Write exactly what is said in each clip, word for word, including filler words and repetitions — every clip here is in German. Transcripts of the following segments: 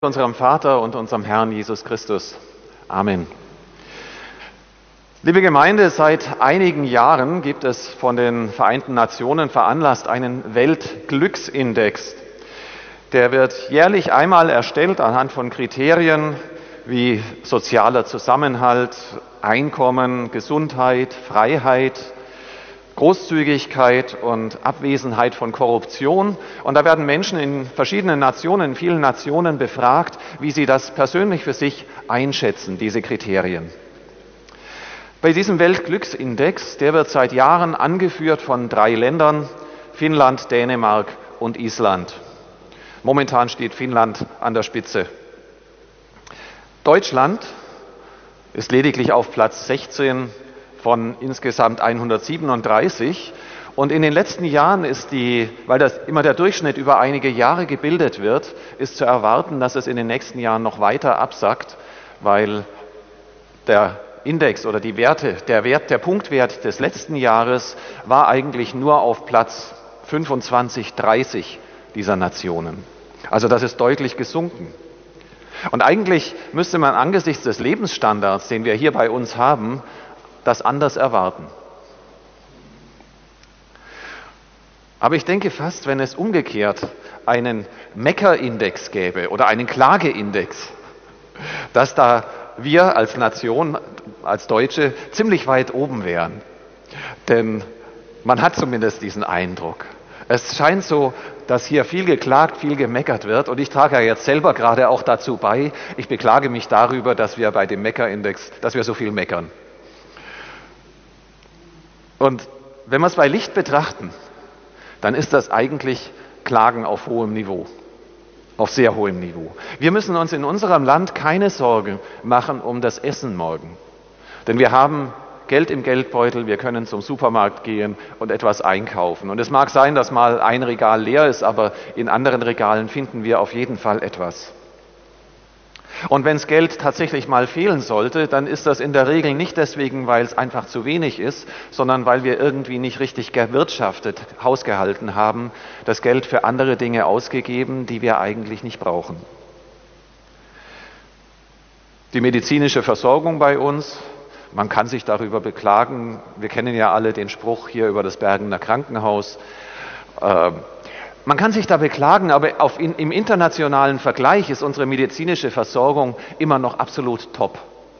Unserem Vater und unserem Herrn Jesus Christus. Amen. Liebe Gemeinde, seit einigen Jahren gibt es von den Vereinten Nationen veranlasst einen Weltglücksindex. Der wird jährlich einmal erstellt anhand von Kriterien wie sozialer Zusammenhalt, Einkommen, Gesundheit, Freiheit, Großzügigkeit und Abwesenheit von Korruption. Und da werden Menschen in verschiedenen Nationen, in vielen Nationen befragt, wie sie das persönlich für sich einschätzen, diese Kriterien. Bei diesem Weltglücksindex, der wird seit Jahren angeführt von drei Ländern, Finnland, Dänemark und Island. Momentan steht Finnland an der Spitze. Deutschland ist lediglich auf Platz sechzehn von insgesamt hundertsiebenunddreißig. Und in den letzten Jahren ist die, weil das immer der Durchschnitt über einige Jahre gebildet wird, ist zu erwarten, dass es in den nächsten Jahren noch weiter absackt, weil der Index oder die Werte, der Wert, der Punktwert des letzten Jahres war eigentlich nur auf Platz fünfundzwanzig, dreißig dieser Nationen. Also das ist deutlich gesunken. Und eigentlich müsste man angesichts des Lebensstandards, den wir hier bei uns haben, das anders erwarten. Aber ich denke fast, wenn es umgekehrt einen Meckerindex gäbe oder einen Klageindex, dass da wir als Nation, als Deutsche ziemlich weit oben wären. Denn man hat zumindest diesen Eindruck. Es scheint so, dass hier viel geklagt, viel gemeckert wird. Und ich trage ja jetzt selber gerade auch dazu bei. Ich beklage mich darüber, dass wir bei dem Meckerindex, dass wir so viel meckern. Und wenn wir es bei Licht betrachten, dann ist das eigentlich Klagen auf hohem Niveau, auf sehr hohem Niveau. Wir müssen uns in unserem Land keine Sorgen machen um das Essen morgen. Denn wir haben Geld im Geldbeutel, wir können zum Supermarkt gehen und etwas einkaufen. Und es mag sein, dass mal ein Regal leer ist, aber in anderen Regalen finden wir auf jeden Fall etwas. Und wenn das Geld tatsächlich mal fehlen sollte, dann ist das in der Regel nicht deswegen, weil es einfach zu wenig ist, sondern weil wir irgendwie nicht richtig gewirtschaftet, hausgehalten haben, das Geld für andere Dinge ausgegeben, die wir eigentlich nicht brauchen. Die medizinische Versorgung bei uns, man kann sich darüber beklagen, wir kennen ja alle den Spruch hier über das Bergener Krankenhaus. Äh, Man kann sich da beklagen, aber auf in, im internationalen Vergleich ist unsere medizinische Versorgung immer noch absolut top.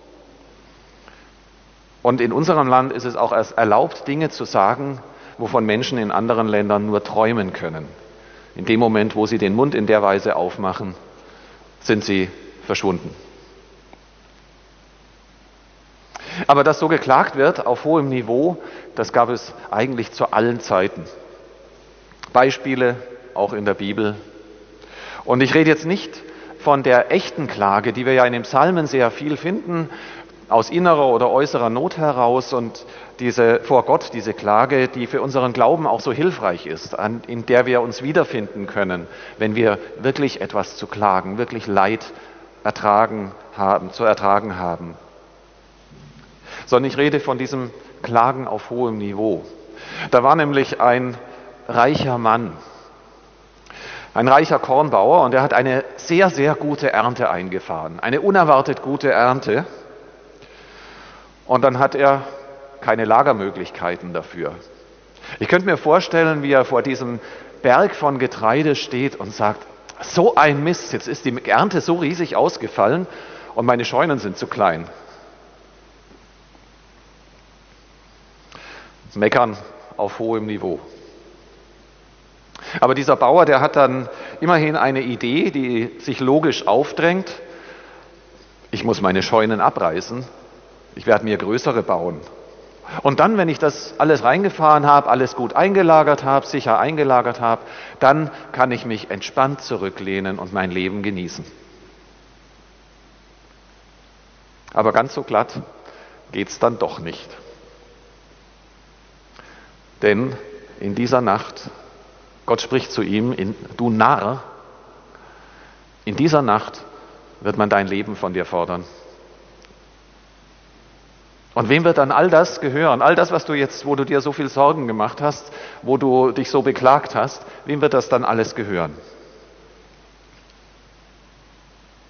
Und in unserem Land ist es auch erst erlaubt, Dinge zu sagen, wovon Menschen in anderen Ländern nur träumen können. In dem Moment, wo sie den Mund in der Weise aufmachen, sind sie verschwunden. Aber dass so geklagt wird auf hohem Niveau, das gab es eigentlich zu allen Zeiten. Beispiele auch in der Bibel. Und ich rede jetzt nicht von der echten Klage, die wir ja in den Psalmen sehr viel finden, aus innerer oder äußerer Not heraus und diese vor Gott, diese Klage, die für unseren Glauben auch so hilfreich ist, an, in der wir uns wiederfinden können, wenn wir wirklich etwas zu klagen, wirklich Leid ertragen haben, zu ertragen haben. Sondern ich rede von diesem Klagen auf hohem Niveau. Da war nämlich ein reicher Mann, ein reicher Kornbauer, und er hat eine sehr, sehr gute Ernte eingefahren, eine unerwartet gute Ernte. Und dann hat er keine Lagermöglichkeiten dafür. Ich könnte mir vorstellen, wie er vor diesem Berg von Getreide steht und sagt, so ein Mist, jetzt ist die Ernte so riesig ausgefallen und meine Scheunen sind zu klein. Meckern auf hohem Niveau. Aber dieser Bauer, der hat dann immerhin eine Idee, die sich logisch aufdrängt. Ich muss meine Scheunen abreißen, ich werde mir größere bauen. Und dann, wenn ich das alles reingefahren habe, alles gut eingelagert habe, sicher eingelagert habe, dann kann ich mich entspannt zurücklehnen und mein Leben genießen. Aber ganz so glatt geht's dann doch nicht. Denn in dieser Nacht, Gott spricht zu ihm, in, du Narr, in dieser Nacht wird man dein Leben von dir fordern. Und wem wird dann all das gehören? All das, was du jetzt, wo du dir so viel Sorgen gemacht hast, wo du dich so beklagt hast, wem wird das dann alles gehören?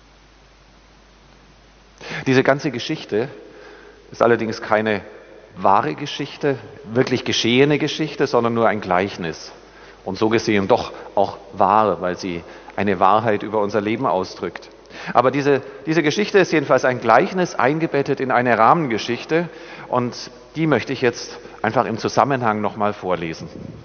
Diese ganze Geschichte ist allerdings keine wahre Geschichte, wirklich geschehene Geschichte, sondern nur ein Gleichnis. Und so gesehen doch auch wahr, weil sie eine Wahrheit über unser Leben ausdrückt. Aber diese, diese Geschichte ist jedenfalls ein Gleichnis eingebettet in eine Rahmengeschichte und die möchte ich jetzt einfach im Zusammenhang nochmal vorlesen.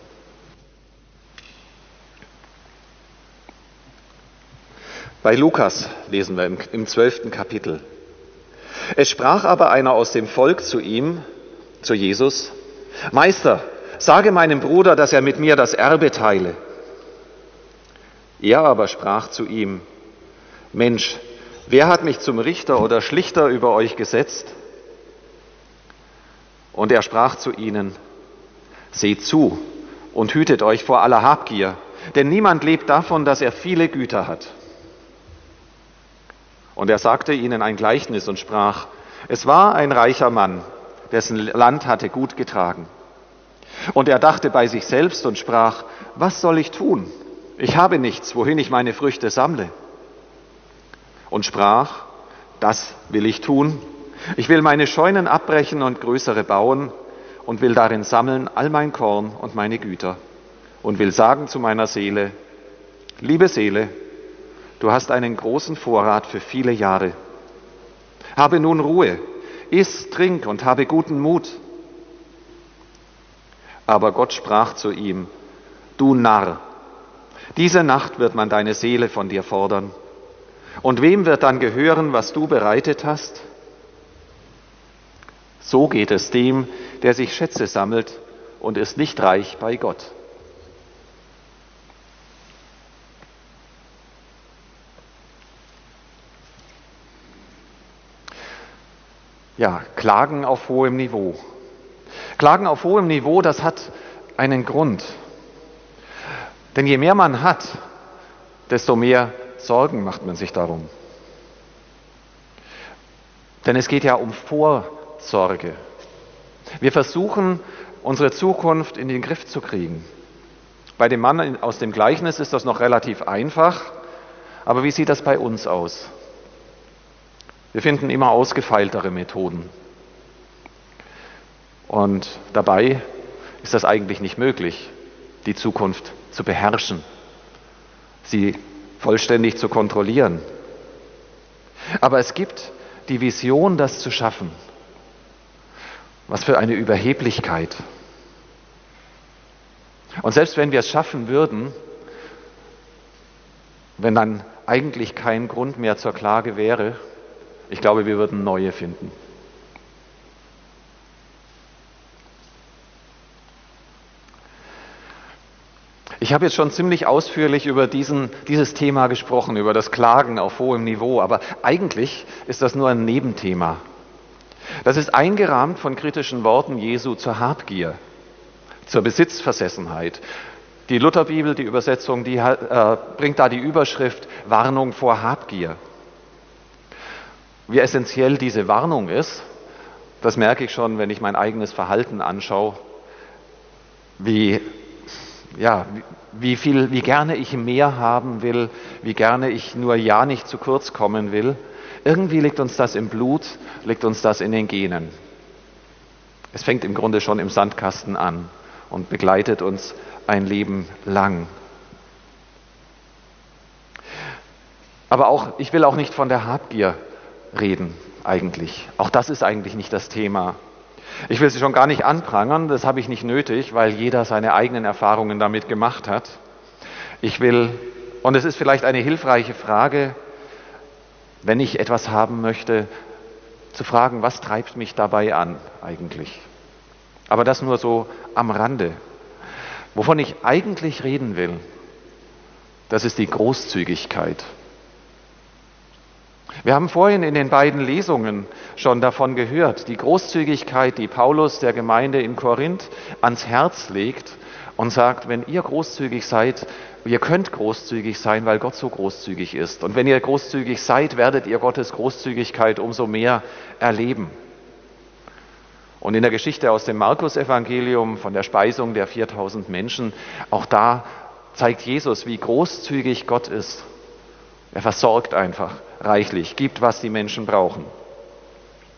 Bei Lukas lesen wir im, im zwölften Kapitel. Es sprach aber einer aus dem Volk zu ihm, zu Jesus: Meister, sage meinem Bruder, dass er mit mir das Erbe teile. Er aber sprach zu ihm: Mensch, wer hat mich zum Richter oder Schlichter über euch gesetzt? Und er sprach zu ihnen: Seht zu und hütet euch vor aller Habgier, denn niemand lebt davon, dass er viele Güter hat. Und er sagte ihnen ein Gleichnis und sprach: Es war ein reicher Mann, dessen Land hatte gut getragen. Und er dachte bei sich selbst und sprach: Was soll ich tun? Ich habe nichts, wohin ich meine Früchte sammle. Und sprach: Das will ich tun. Ich will meine Scheunen abbrechen und größere bauen und will darin sammeln all mein Korn und meine Güter und will sagen zu meiner Seele: Liebe Seele, du hast einen großen Vorrat für viele Jahre. Habe nun Ruhe, iss, trink und habe guten Mut. Aber Gott sprach zu ihm: Du Narr, diese Nacht wird man deine Seele von dir fordern. Und wem wird dann gehören, was du bereitet hast? So geht es dem, der sich Schätze sammelt und ist nicht reich bei Gott. Ja, Klagen auf hohem Niveau. Klagen auf hohem Niveau, das hat einen Grund. Denn je mehr man hat, desto mehr Sorgen macht man sich darum. Denn es geht ja um Vorsorge. Wir versuchen, unsere Zukunft in den Griff zu kriegen. Bei dem Mann aus dem Gleichnis ist das noch relativ einfach, aber wie sieht das bei uns aus? Wir finden immer ausgefeiltere Methoden. Und dabei ist das eigentlich nicht möglich, die Zukunft zu beherrschen, sie vollständig zu kontrollieren. Aber es gibt die Vision, das zu schaffen. Was für eine Überheblichkeit. Und selbst wenn wir es schaffen würden, wenn dann eigentlich kein Grund mehr zur Klage wäre, ich glaube, wir würden neue finden. Ich habe jetzt schon ziemlich ausführlich über diesen, dieses Thema gesprochen, über das Klagen auf hohem Niveau, aber eigentlich ist das nur ein Nebenthema. Das ist eingerahmt von kritischen Worten Jesu zur Habgier, zur Besitzversessenheit. Die Lutherbibel, die Übersetzung, die äh, bringt da die Überschrift Warnung vor Habgier. Wie essentiell diese Warnung ist, das merke ich schon, wenn ich mein eigenes Verhalten anschaue, wie, ja, wie, viel, wie gerne ich mehr haben will, wie gerne ich nur ja nicht zu kurz kommen will. Irgendwie liegt uns das im Blut, liegt uns das in den Genen. Es fängt im Grunde schon im Sandkasten an und begleitet uns ein Leben lang. Aber auch, ich will auch nicht von der Habgier reden, eigentlich. Auch das ist eigentlich nicht das Thema. Ich will sie schon gar nicht anprangern, das habe ich nicht nötig, weil jeder seine eigenen Erfahrungen damit gemacht hat. Ich will, und es ist vielleicht eine hilfreiche Frage, wenn ich etwas haben möchte, zu fragen, was treibt mich dabei an eigentlich? Aber das nur so am Rande. Wovon ich eigentlich reden will, das ist die Großzügigkeit. Wir haben vorhin in den beiden Lesungen schon davon gehört, die Großzügigkeit, die Paulus der Gemeinde in Korinth ans Herz legt und sagt, wenn ihr großzügig seid, ihr könnt großzügig sein, weil Gott so großzügig ist. Und wenn ihr großzügig seid, werdet ihr Gottes Großzügigkeit umso mehr erleben. Und in der Geschichte aus dem Markus-Evangelium von der Speisung der viertausend Menschen, auch da zeigt Jesus, wie großzügig Gott ist. Er versorgt einfach reichlich, gibt, was die Menschen brauchen.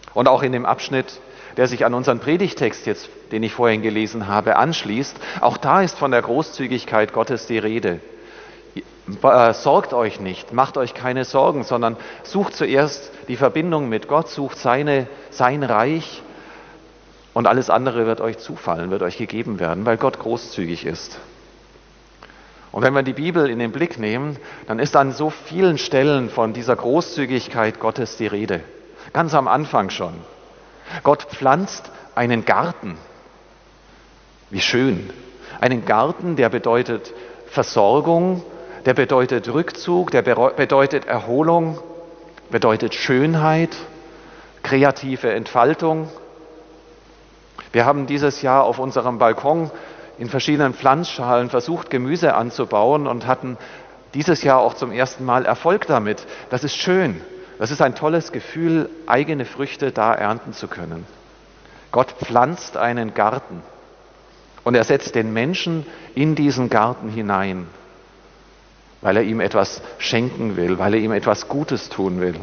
Und auch in dem Abschnitt, der sich an unseren Predigtext jetzt, den ich vorhin gelesen habe, anschließt, auch da ist von der Großzügigkeit Gottes die Rede. Sorgt euch nicht, macht euch keine Sorgen, sondern sucht zuerst die Verbindung mit Gott, sucht seine, sein Reich und alles andere wird euch zufallen, wird euch gegeben werden, weil Gott großzügig ist. Und wenn wir die Bibel in den Blick nehmen, dann ist an so vielen Stellen von dieser Großzügigkeit Gottes die Rede. Ganz am Anfang schon. Gott pflanzt einen Garten. Wie schön. Einen Garten, der bedeutet Versorgung, der bedeutet Rückzug, der bedeutet Erholung, bedeutet Schönheit, kreative Entfaltung. Wir haben dieses Jahr auf unserem Balkon in verschiedenen Pflanzschalen versucht, Gemüse anzubauen und hatten dieses Jahr auch zum ersten Mal Erfolg damit. Das ist schön. Das ist ein tolles Gefühl, eigene Früchte da ernten zu können. Gott pflanzt einen Garten und er setzt den Menschen in diesen Garten hinein, weil er ihm etwas schenken will, weil er ihm etwas Gutes tun will.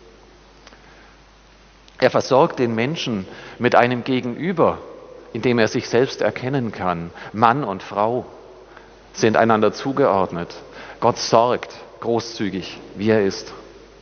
Er versorgt den Menschen mit einem Gegenüber, in dem er sich selbst erkennen kann. Mann und Frau sind einander zugeordnet. Gott sorgt großzügig, wie er ist.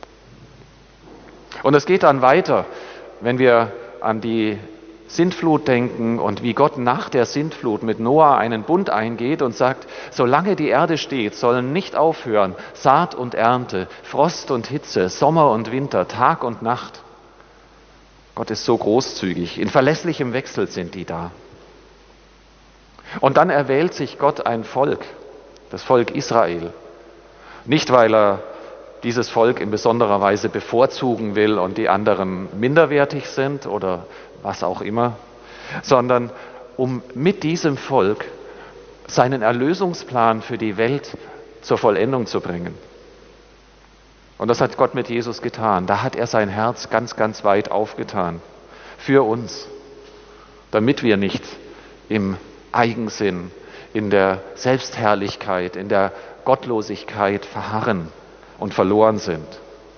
Und es geht dann weiter, wenn wir an die Sintflut denken und wie Gott nach der Sintflut mit Noah einen Bund eingeht und sagt, solange die Erde steht, sollen nicht aufhören Saat und Ernte, Frost und Hitze, Sommer und Winter, Tag und Nacht. Gott ist so großzügig, in verlässlichem Wechsel sind die da. Und dann erwählt sich Gott ein Volk, das Volk Israel. Nicht, weil er dieses Volk in besonderer Weise bevorzugen will und die anderen minderwertig sind oder was auch immer, sondern um mit diesem Volk seinen Erlösungsplan für die Welt zur Vollendung zu bringen. Und das hat Gott mit Jesus getan. Da hat er sein Herz ganz, ganz weit aufgetan. Für uns. Damit wir nicht im Eigensinn, in der Selbstherrlichkeit, in der Gottlosigkeit verharren und verloren sind.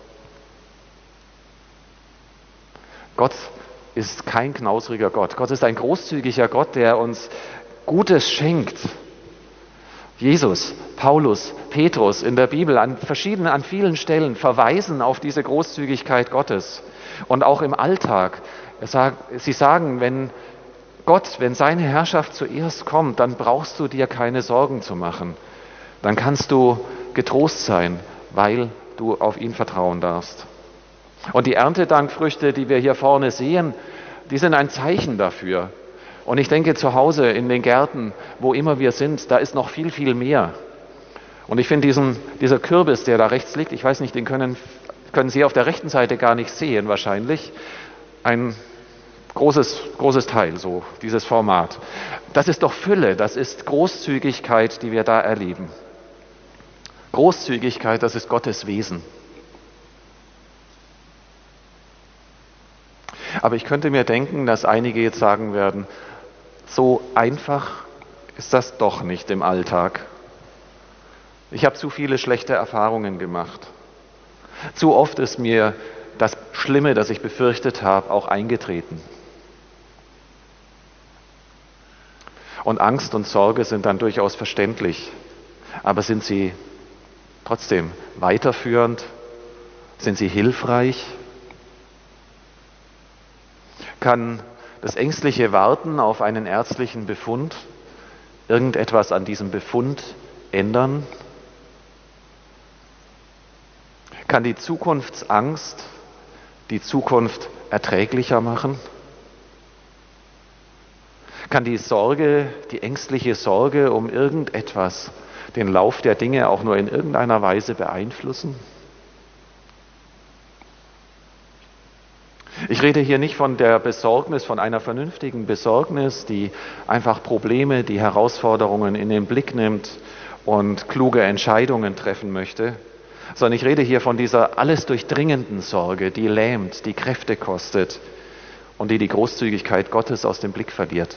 Gott ist kein knausriger Gott. Gott ist ein großzügiger Gott, der uns Gutes schenkt. Jesus, Paulus, Petrus in der Bibel an verschiedenen, an vielen Stellen verweisen auf diese Großzügigkeit Gottes. Und auch im Alltag. Sie sagen, wenn Gott, wenn seine Herrschaft zuerst kommt, dann brauchst du dir keine Sorgen zu machen. Dann kannst du getrost sein, weil du auf ihn vertrauen darfst. Und die Erntedankfrüchte, die wir hier vorne sehen, die sind ein Zeichen dafür. Und ich denke, zu Hause in den Gärten, wo immer wir sind, da ist noch viel, viel mehr. Und ich finde diesen, dieser Kürbis, der da rechts liegt, ich weiß nicht, den können, können Sie auf der rechten Seite gar nicht sehen wahrscheinlich, ein großes, großes Teil, so dieses Format. Das ist doch Fülle, das ist Großzügigkeit, die wir da erleben. Großzügigkeit, das ist Gottes Wesen. Aber ich könnte mir denken, dass einige jetzt sagen werden, so einfach ist das doch nicht im Alltag. Ich habe zu viele schlechte Erfahrungen gemacht. Zu oft ist mir das Schlimme, das ich befürchtet habe, auch eingetreten. Und Angst und Sorge sind dann durchaus verständlich. Aber sind sie trotzdem weiterführend? Sind sie hilfreich? Kann das ängstliche Warten auf einen ärztlichen Befund irgendetwas an diesem Befund ändern? Kann die Zukunftsangst die Zukunft erträglicher machen? Kann die Sorge, die ängstliche Sorge um irgendetwas den Lauf der Dinge auch nur in irgendeiner Weise beeinflussen? Ich rede hier nicht von der Besorgnis, von einer vernünftigen Besorgnis, die einfach Probleme, die Herausforderungen in den Blick nimmt und kluge Entscheidungen treffen möchte, sondern ich rede hier von dieser alles durchdringenden Sorge, die lähmt, die Kräfte kostet und die die Großzügigkeit Gottes aus dem Blick verliert.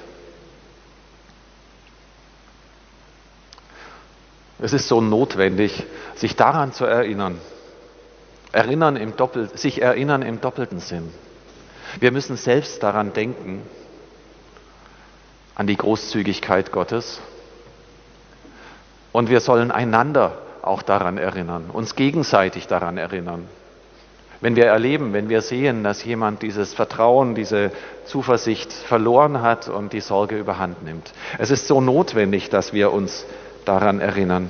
Es ist so notwendig, sich daran zu erinnern. Erinnern im Doppel, sich erinnern im doppelten Sinn. Wir müssen selbst daran denken, an die Großzügigkeit Gottes. Und wir sollen einander auch daran erinnern, uns gegenseitig daran erinnern. Wenn wir erleben, wenn wir sehen, dass jemand dieses Vertrauen, diese Zuversicht verloren hat und die Sorge überhand nimmt. Es ist so notwendig, dass wir uns daran erinnern.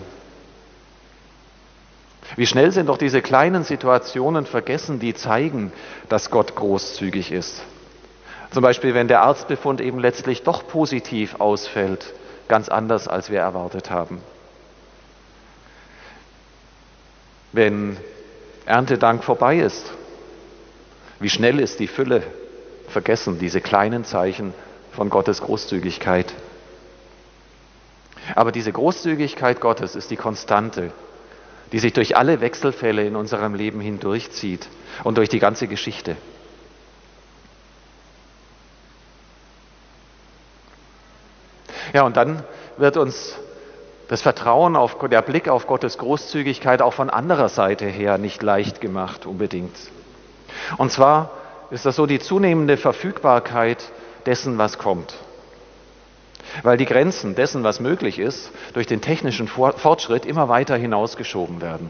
Wie schnell sind doch diese kleinen Situationen vergessen, die zeigen, dass Gott großzügig ist. Zum Beispiel, wenn der Arztbefund eben letztlich doch positiv ausfällt, ganz anders, als wir erwartet haben. Wenn Erntedank vorbei ist, wie schnell ist die Fülle vergessen, diese kleinen Zeichen von Gottes Großzügigkeit. Aber diese Großzügigkeit Gottes ist die Konstante, die sich durch alle Wechselfälle in unserem Leben hindurchzieht und durch die ganze Geschichte. Ja, und dann wird uns das Vertrauen auf, der Blick auf Gottes Großzügigkeit auch von anderer Seite her nicht leicht gemacht unbedingt. Und zwar ist das so die zunehmende Verfügbarkeit dessen, was kommt. Weil die Grenzen dessen, was möglich ist, durch den technischen Fortschritt immer weiter hinausgeschoben werden.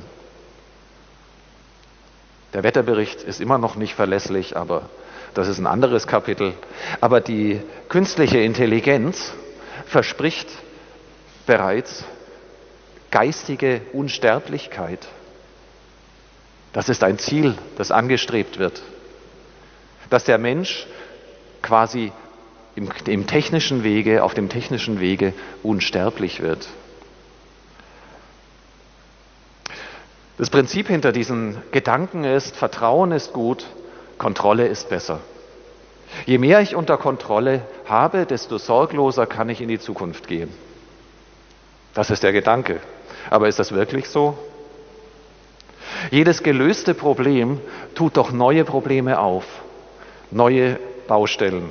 Der Wetterbericht ist immer noch nicht verlässlich, aber das ist ein anderes Kapitel. Aber die künstliche Intelligenz verspricht bereits geistige Unsterblichkeit. Das ist ein Ziel, das angestrebt wird. Dass der Mensch quasi im, im technischen Wege, auf dem technischen Wege unsterblich wird. Das Prinzip hinter diesen Gedanken ist, Vertrauen ist gut, Kontrolle ist besser. Je mehr ich unter Kontrolle habe, desto sorgloser kann ich in die Zukunft gehen. Das ist der Gedanke. Aber ist das wirklich so? Jedes gelöste Problem tut doch neue Probleme auf, neue Baustellen.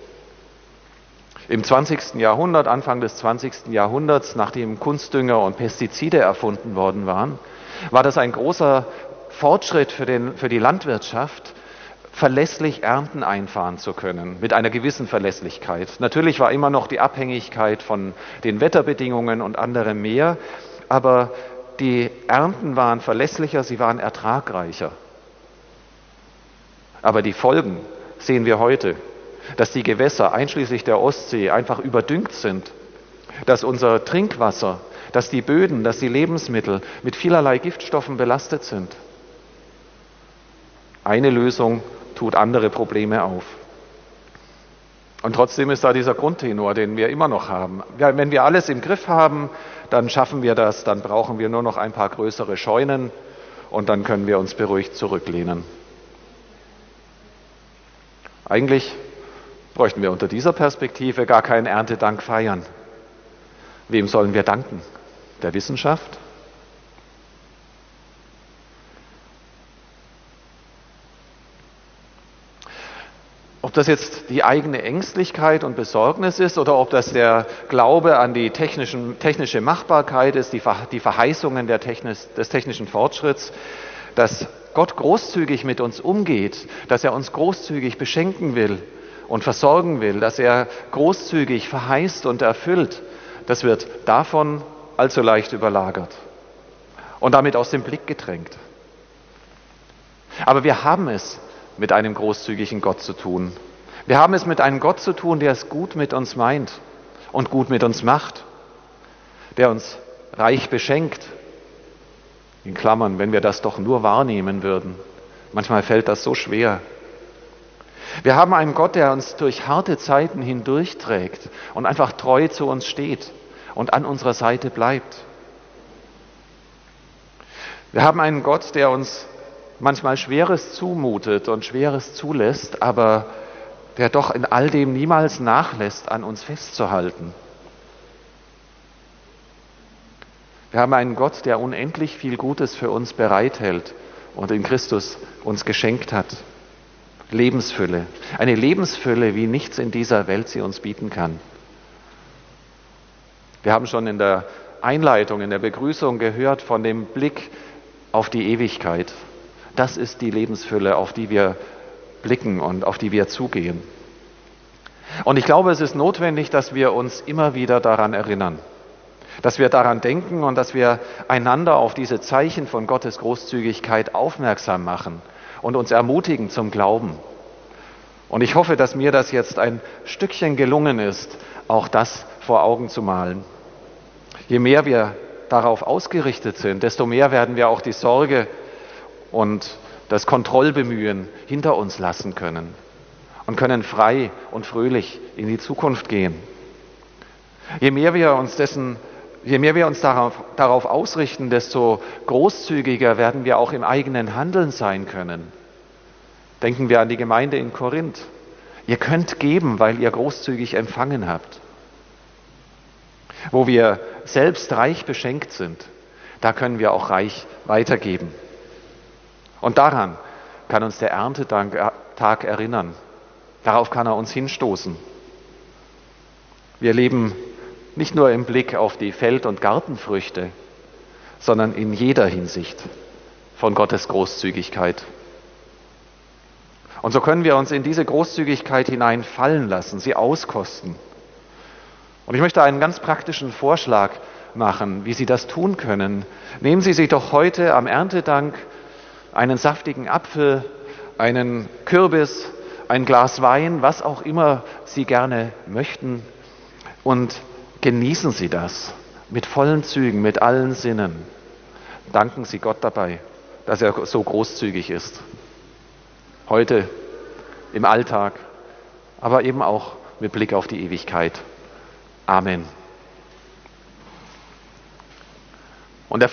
Im zwanzigsten Jahrhundert, Anfang des zwanzigsten Jahrhunderts, nachdem Kunstdünger und Pestizide erfunden worden waren, war das ein großer Fortschritt für, den, für die Landwirtschaft, verlässlich Ernten einfahren zu können, mit einer gewissen Verlässlichkeit. Natürlich war immer noch die Abhängigkeit von den Wetterbedingungen und anderem mehr, aber die Ernten waren verlässlicher, sie waren ertragreicher. Aber die Folgen sehen wir heute, dass die Gewässer, einschließlich der Ostsee, einfach überdüngt sind, dass unser Trinkwasser, dass die Böden, dass die Lebensmittel mit vielerlei Giftstoffen belastet sind. Eine Lösung tut andere Probleme auf. Und trotzdem ist da dieser Grundtenor, den wir immer noch haben. Ja, wenn wir alles im Griff haben, dann schaffen wir das, dann brauchen wir nur noch ein paar größere Scheunen und dann können wir uns beruhigt zurücklehnen. Eigentlich bräuchten wir unter dieser Perspektive gar keinen Erntedank feiern. Wem sollen wir danken? Der Wissenschaft? Ob das jetzt die eigene Ängstlichkeit und Besorgnis ist oder ob das der Glaube an die technischen, technische Machbarkeit ist, die, die Verheißungen der Technis, des technischen Fortschritts, dass Gott großzügig mit uns umgeht, dass er uns großzügig beschenken will und versorgen will, dass er großzügig verheißt und erfüllt, das wird davon allzu leicht überlagert und damit aus dem Blick gedrängt. Aber wir haben es mit einem großzügigen Gott zu tun. Wir haben es mit einem Gott zu tun, der es gut mit uns meint und gut mit uns macht, der uns reich beschenkt. In Klammern, wenn wir das doch nur wahrnehmen würden. Manchmal fällt das so schwer. Wir haben einen Gott, der uns durch harte Zeiten hindurchträgt und einfach treu zu uns steht und an unserer Seite bleibt. Wir haben einen Gott, der uns manchmal Schweres zumutet und Schweres zulässt, aber der doch in all dem niemals nachlässt, an uns festzuhalten. Wir haben einen Gott, der unendlich viel Gutes für uns bereithält und in Christus uns geschenkt hat. Lebensfülle. Eine Lebensfülle, wie nichts in dieser Welt sie uns bieten kann. Wir haben schon in der Einleitung, in der Begrüßung gehört von dem Blick auf die Ewigkeit. Das ist die Lebensfülle, auf die wir blicken und auf die wir zugehen. Und ich glaube, es ist notwendig, dass wir uns immer wieder daran erinnern, dass wir daran denken und dass wir einander auf diese Zeichen von Gottes Großzügigkeit aufmerksam machen und uns ermutigen zum Glauben. Und ich hoffe, dass mir das jetzt ein Stückchen gelungen ist, auch das vor Augen zu malen. Je mehr wir darauf ausgerichtet sind, desto mehr werden wir auch die Sorge und das Kontrollbemühen hinter uns lassen können und können frei und fröhlich in die Zukunft gehen. Je mehr wir uns dessen, je mehr wir uns darauf, darauf ausrichten, desto großzügiger werden wir auch im eigenen Handeln sein können. Denken wir an die Gemeinde in Korinth. Ihr könnt geben, weil ihr großzügig empfangen habt. Wo wir selbst reich beschenkt sind, da können wir auch reich weitergeben. Und daran kann uns der Erntetag erinnern. Darauf kann er uns hinstoßen. Wir leben nicht nur im Blick auf die Feld- und Gartenfrüchte, sondern in jeder Hinsicht von Gottes Großzügigkeit. Und so können wir uns in diese Großzügigkeit hineinfallen lassen, sie auskosten. Und ich möchte einen ganz praktischen Vorschlag machen, wie Sie das tun können. Nehmen Sie sich doch heute am Erntedank einen saftigen Apfel, einen Kürbis, ein Glas Wein, was auch immer Sie gerne möchten, und genießen Sie das mit vollen Zügen, mit allen Sinnen. Danken Sie Gott dabei, dass er so großzügig ist. Heute im Alltag, aber eben auch mit Blick auf die Ewigkeit. Amen.